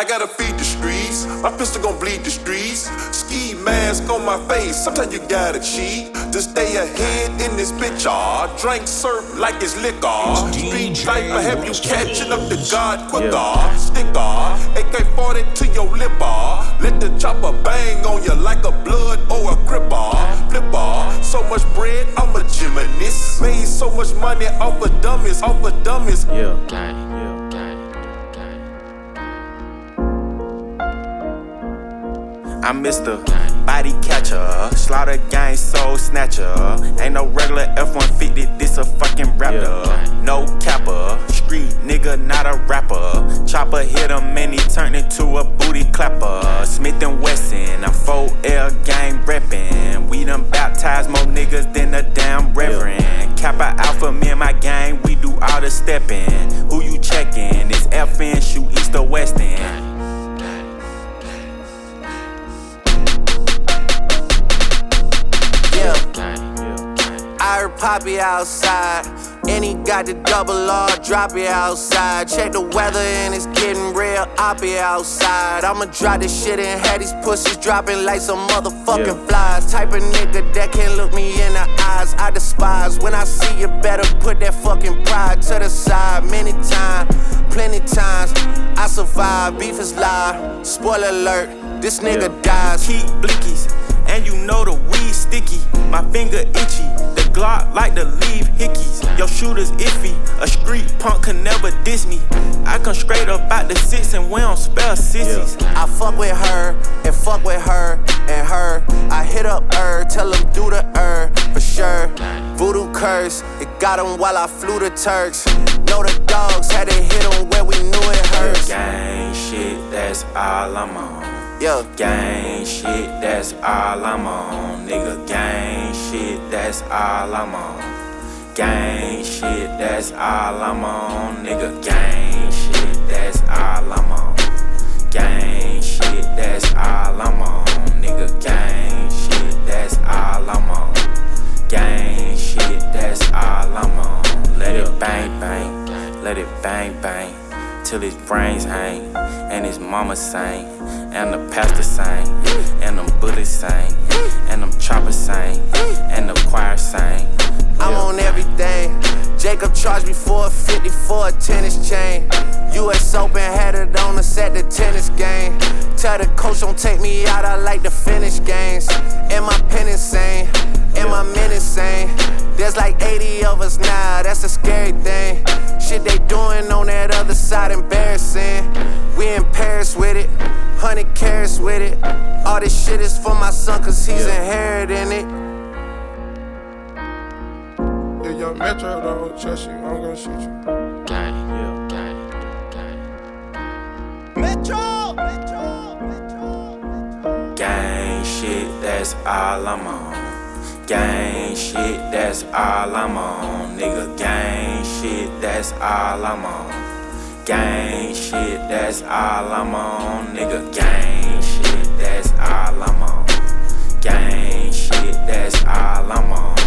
I gotta feed the streets. My pistol gon' bleed the streets. Ski mask on my face. Sometimes you gotta cheat to stay ahead in this bitch. Drink surf like it's liquor. Street life will have you catching up to God quicker. Sticker, AK-40 to your lip. Let the chopper bang on you like a blood or a gripper. Flipper, so much bread, I'm a gymnast. Made so much money off of dummies, off of dummies. I'm Mr. Body Catcher, Slaughter Gang Soul Snatcher. Ain't no regular F-150, this a fucking raptor. No capper, street nigga, not a rapper. Chopper hit him and he turned into a booty clapper. Smith & Wesson, I'm 4L gang reppin'. We done baptized more niggas than a damn reverend. Kappa Alpha, me and my gang, we do all the steppin'. Who you checkin'? It's FN, shoot east or west end. I heard Poppy outside, and he got the double R, drop it outside. Check the weather and it's getting real, oppie outside. I'ma drop this shit and have these pussies dropping like some motherfucking flies. Type of nigga that can't look me in the eyes, I despise. When I see you, better put that fucking pride to the side. Many times, plenty times, I survive. Beef is live, spoiler alert, this nigga dies. Keep blickies, and you know the weed sticky. My finger itchy, the Glock like to leave hickeys. Your shooter's iffy, a street punk can never diss me. I come straight up out the six and we don't spell sissies. I fuck with her, and fuck with her, and her. I hit up her, tell him do the for sure. Voodoo curse, it got him while I flew the Turks. Know the dogs had to hit him where we knew it hurts. Gang shit, that's all I'm on. Gang shit, that's all I'm on. Nigga, gang shit, that's all I'm on. Gang shit, that's all I'm on. Nigga, gang shit, that's all I'm on. Gang shit, that's all I'm on. Nigga, gang shit, that's all I'm on. Gang shit, that's all I'm on. Let it bang bang, let it bang bang, till his brains hang, and his mama sang, and the pastor sang, and them bullets sang, and them choppers sang, and the choir sang. I'm on everything. Jacob charged me $450 for a tennis chain. US Open had it on us at the tennis game. Tell the coach don't take me out, I like to finish games. And my pen insane, and my men insane. There's like 80 of us now, that's a scary thing. Shit they doing on that other side embarrassing. We in Paris with it, 100 carats with it. All this shit is for my son cause he's inheriting it. If young Metro don't trust you, I'm gonna shoot you. Metro! Gang shit, that's all I'm on. Gang shit, that's all I'm on. Nigga, gang shit, that's all I'm on. Gang shit, that's all I'm on. Nigga, gang shit, that's all I'm on. Gang shit, that's all I'm on.